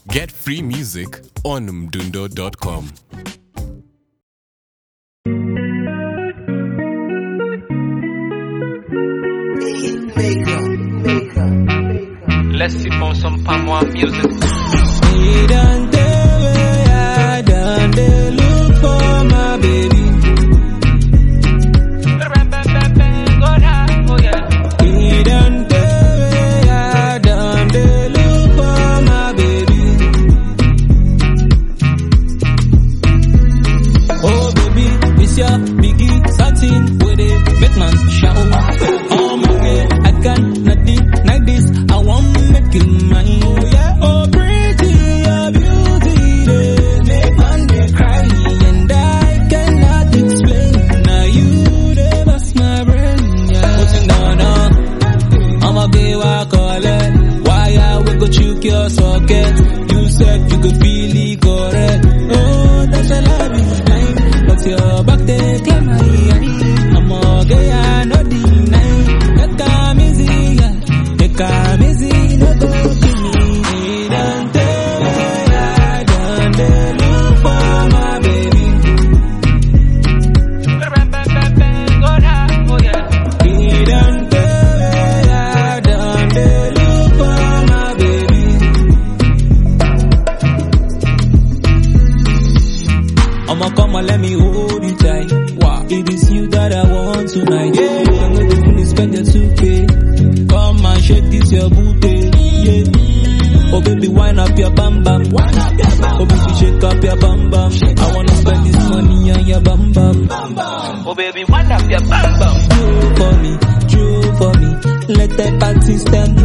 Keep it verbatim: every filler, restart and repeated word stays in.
Get free music on mdundo dot com. Let's sip on some palm one music. He done the way I done the look for my baby. He done the way I done the look for my baby. Oh baby, it's your biggie satin with it, make man shout. Oh my God, I got nothing like this. I want to make you mine. Oh yeah, oh pretty, your beauty, they make man they cry, and I cannot explain. Now you they bust my brain. Yeah, putting down down. I'ma be what call it. Why I will go choke your socket? You said you could feel it correct. Oh, that's a love is blind, but your back they claim my eye. I'ma get I no deny. That come easy, yeah. That come easy, no go give me. He done tell me I done the look for my baby. He done tell me I done the look for my baby. I'ma come and let me hold you tight. Wow, it is you that I want tonight. Yeah, I'm not the money spend your two K. Come and shake this your booty. Yeah. Oh baby, wind up your bam bam. Wind up your bam. Oh baby, shake up your bam bam. I wanna spend this money on your bam bam. Bam bam. Oh baby, wind up your bam bam. Do for me, do for me. Let the party stand